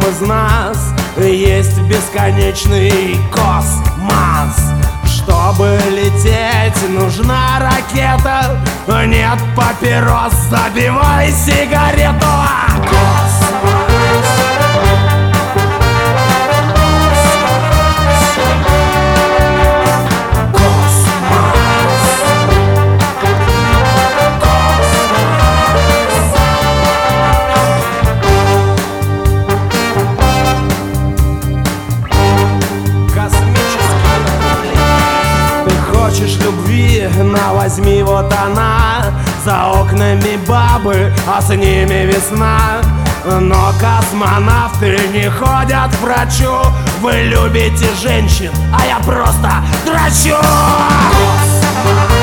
из нас есть бесконечный космос. Чтобы лететь, нужна ракета. Нет папирос, забивай сигарету. Хочешь любви, на возьми, вот она. За окнами бабы, а с ними весна. Но космонавты не ходят к врачу. Вы любите женщин, а я просто дрочу. Космос.